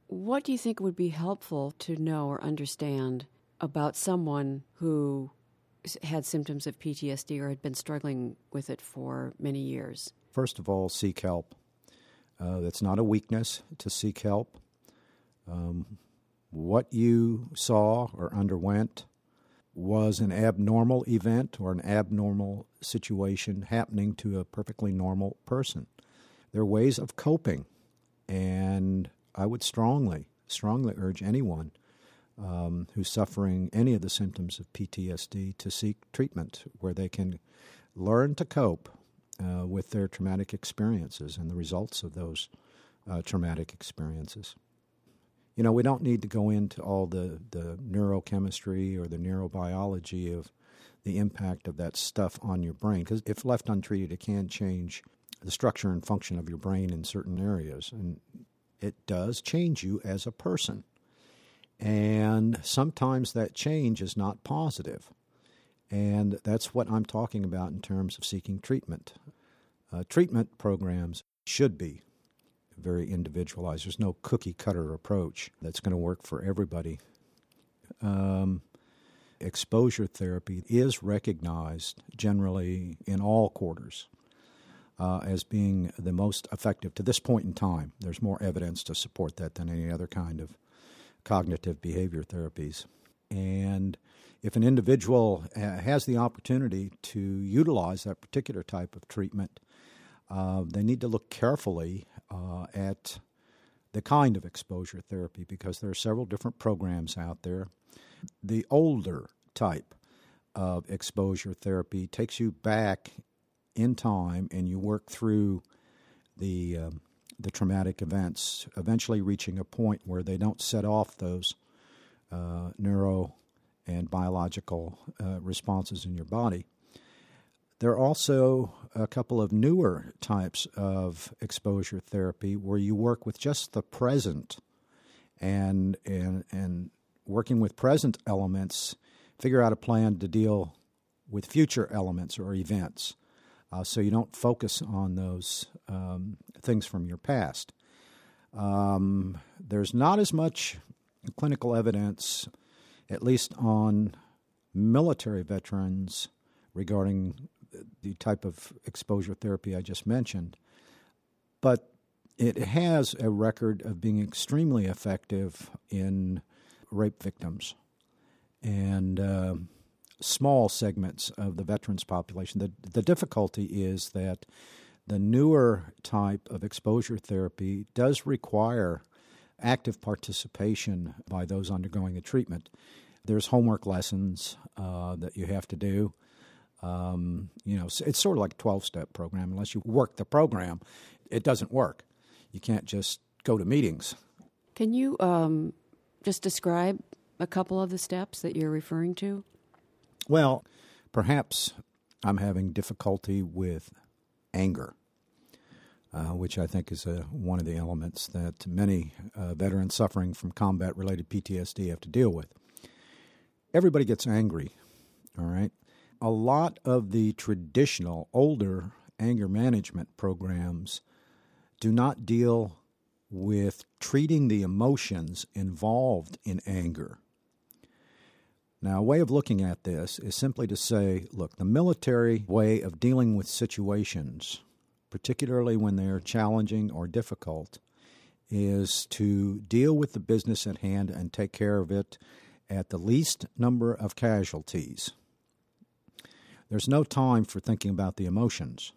What do you think would be helpful to know or understand about someone who had symptoms of PTSD or had been struggling with it for many years? First of all, seek help. That's not a weakness to seek help. What you saw or underwent was an abnormal event or an abnormal situation happening to a perfectly normal person. There are ways of coping, and I would strongly urge anyone who's suffering any of the symptoms of PTSD to seek treatment where they can learn to cope with their traumatic experiences and the results of those traumatic experiences. You know, we don't need to go into all the neurochemistry or the neurobiology of the impact of that stuff on your brain, because if left untreated, it can change the structure and function of your brain in certain areas, and it does change you as a person. And sometimes that change is not positive, and that's what I'm talking about in terms of seeking treatment. Treatment programs should be very individualized. There's no cookie-cutter approach that's going to work for everybody. Exposure therapy is recognized generally in all quarters as being the most effective to this point in time. There's more evidence to support that than any other kind of cognitive behavior therapies. And if an individual has the opportunity to utilize that particular type of treatment, they need to look carefully at the kind of exposure therapy, because there are several different programs out there. The older type of exposure therapy takes you back in time, and you work through the traumatic events, eventually reaching a point where they don't set off those neuro and biological responses in your body. There are also a couple of newer types of exposure therapy where you work with just the present and working with present elements, figure out a plan to deal with future elements or events, so you don't focus on those things from your past. There's not as much clinical evidence, at least on military veterans, regarding the type of exposure therapy I just mentioned, but it has a record of being extremely effective in rape victims and small segments of the veterans population. The difficulty is that the newer type of exposure therapy does require active participation by those undergoing the treatment. There's homework lessons that you have to do. It's sort of like a 12-step program. Unless you work the program, it doesn't work. You can't just go to meetings. Can you just describe a couple of the steps that you're referring to? Well, perhaps I'm having difficulty with anger, which I think is one of the elements that many veterans suffering from combat-related PTSD have to deal with. Everybody gets angry, all right? A lot of the traditional, older anger management programs do not deal with treating the emotions involved in anger. Now, a way of looking at this is simply to say, look, the military way of dealing with situations, particularly when they're challenging or difficult, is to deal with the business at hand and take care of it at the least number of casualties. There's no time for thinking about the emotions.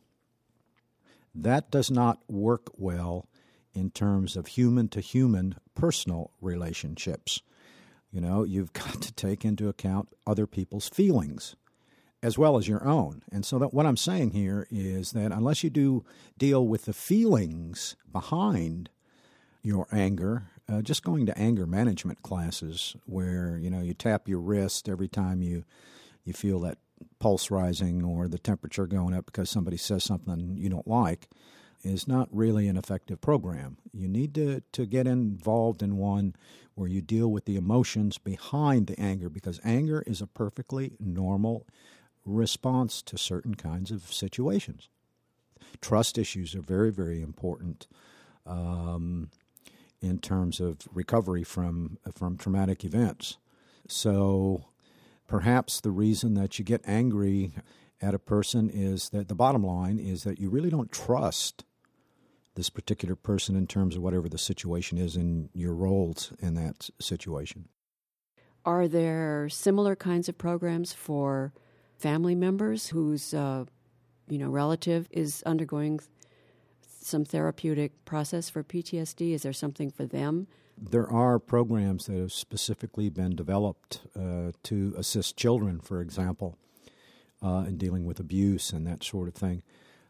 That does not work well in terms of human-to-human personal relationships. You know, you've got to take into account other people's feelings as well as your own. And so that what I'm saying here is that unless you do deal with the feelings behind your anger, just going to anger management classes where, you tap your wrist every time you feel that pulse rising or the temperature going up because somebody says something you don't like is not really an effective program. You need to get involved in one where you deal with the emotions behind the anger, because anger is a perfectly normal response to certain kinds of situations. Trust issues are very, very important. in terms of recovery from traumatic events. So perhaps the reason that you get angry at a person is that the bottom line is that you really don't trust this particular person in terms of whatever the situation is and your roles in that situation. Are there similar kinds of programs for family members whose relative is undergoing some therapeutic process for PTSD? Is there something for them? There are programs that have specifically been developed to assist children, for example, in dealing with abuse and that sort of thing.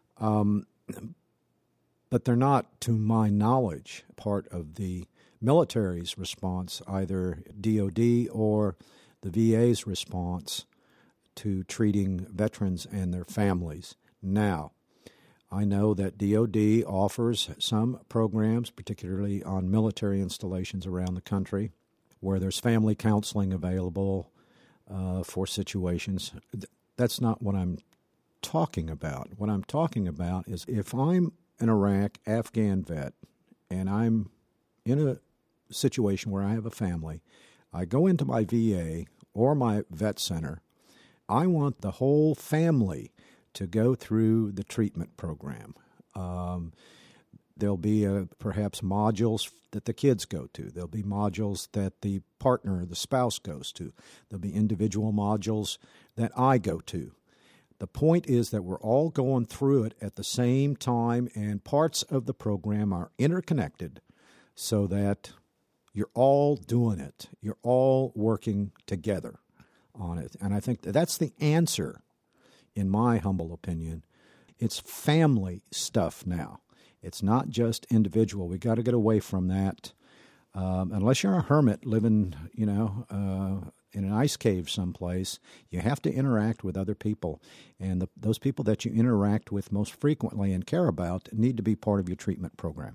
But they're not, to my knowledge, part of the military's response, either DOD or the VA's response to treating veterans and their families. Now, I know that DOD offers some programs, particularly on military installations around the country, where there's family counseling available for situations. That's not what I'm talking about. What I'm talking about is if I'm an Iraq Afghan vet and I'm in a situation where I have a family, I go into my VA or my vet center, I want the whole family to go through the treatment program. There'll be perhaps modules that the kids go to. There'll be modules that the partner or the spouse goes to. There'll be individual modules that I go to. The point is that we're all going through it at the same time, and parts of the program are interconnected so that you're all doing it. You're all working together on it. And I think that's the answer, in my humble opinion. It's family stuff now. It's not just individual. We got to get away from that. Unless you're a hermit living, in an ice cave someplace, you have to interact with other people. And those people that you interact with most frequently and care about need to be part of your treatment program.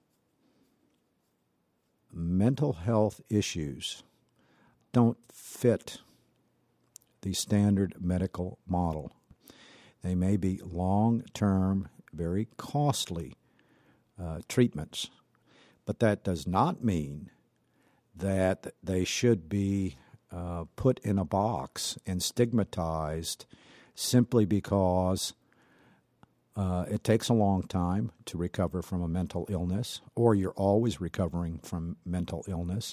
Mental health issues don't fit the standard medical model. They may be long-term, very costly treatments, but that does not mean that they should be put in a box and stigmatized simply because it takes a long time to recover from a mental illness, or you're always recovering from mental illness.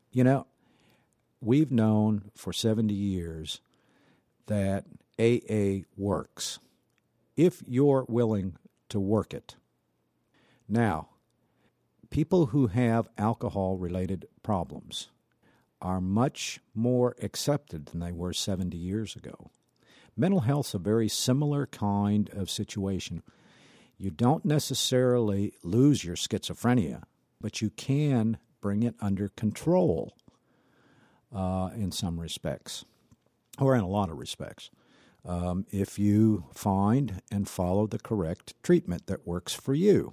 We've known for 70 years that AA works if you're willing to work it. Now, people who have alcohol-related problems are much more accepted than they were 70 years ago. Mental health's a very similar kind of situation. You don't necessarily lose your schizophrenia, but you can bring it under control in some respects, or in a lot of respects, if you find and follow the correct treatment that works for you.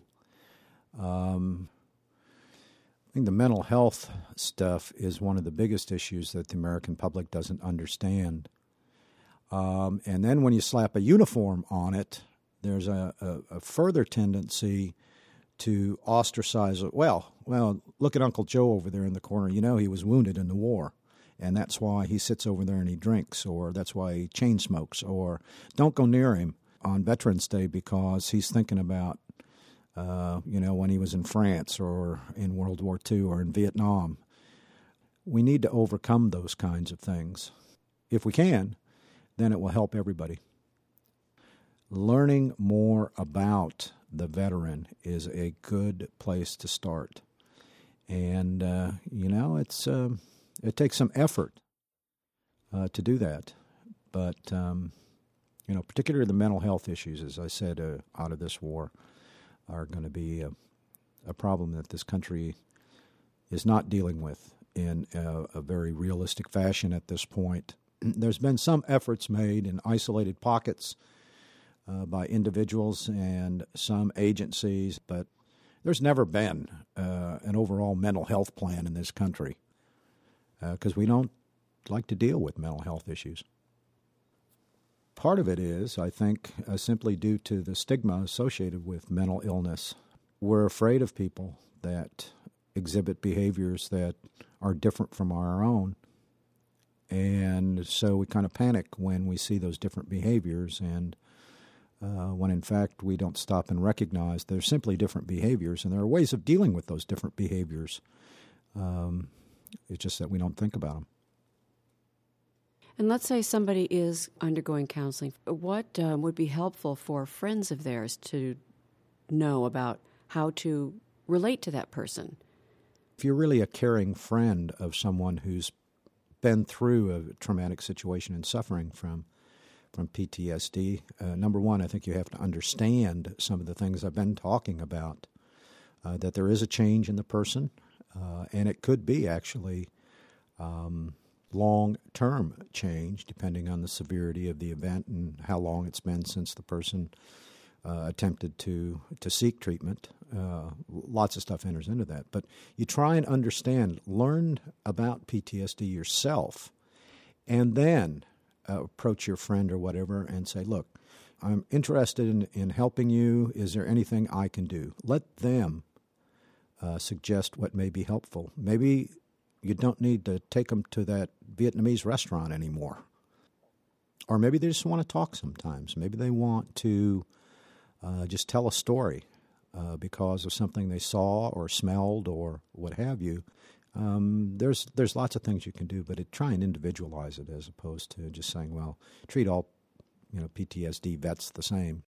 I think the mental health stuff is one of the biggest issues that the American public doesn't understand. And then when you slap a uniform on it, there's a further tendency to ostracize it. Well, look at Uncle Joe over there in the corner. He was wounded in the war, and that's why he sits over there and he drinks, or that's why he chain smokes, or don't go near him on Veterans Day because he's thinking about when he was in France or in World War II or in Vietnam. We need to overcome those kinds of things. If we can, then it will help everybody. Learning more about the veteran is a good place to start. And, it takes some effort to do that. But, particularly the mental health issues, as I said, out of this war, are going to be a problem that this country is not dealing with in a very realistic fashion at this point. There's been some efforts made in isolated pockets by individuals and some agencies, but there's never been an overall mental health plan in this country because we don't like to deal with mental health issues. Part of it is, I think, simply due to the stigma associated with mental illness. We're afraid of people that exhibit behaviors that are different from our own. And so we kind of panic when we see those different behaviors, and when in fact we don't stop and recognize they're simply different behaviors, and there are ways of dealing with those different behaviors. It's just that we don't think about them. And let's say somebody is undergoing counseling. What would be helpful for friends of theirs to know about how to relate to that person? If you're really a caring friend of someone who's been through a traumatic situation and suffering from PTSD, number one, I think you have to understand some of the things I've been talking about, that there is a change in the person, and it could be actually long-term change depending on the severity of the event and how long it's been since the person attempted to seek treatment. Lots of stuff enters into that. But you try and understand, learn about PTSD yourself, and then approach your friend or whatever and say, look, I'm interested in helping you. Is there anything I can do? Let them suggest what may be helpful. Maybe you don't need to take them to that Vietnamese restaurant anymore. Or maybe they just want to talk sometimes. Maybe they want to just tell a story because of something they saw or smelled or what have you. There's lots of things you can do, but try and individualize it as opposed to just saying, well, treat all PTSD vets the same.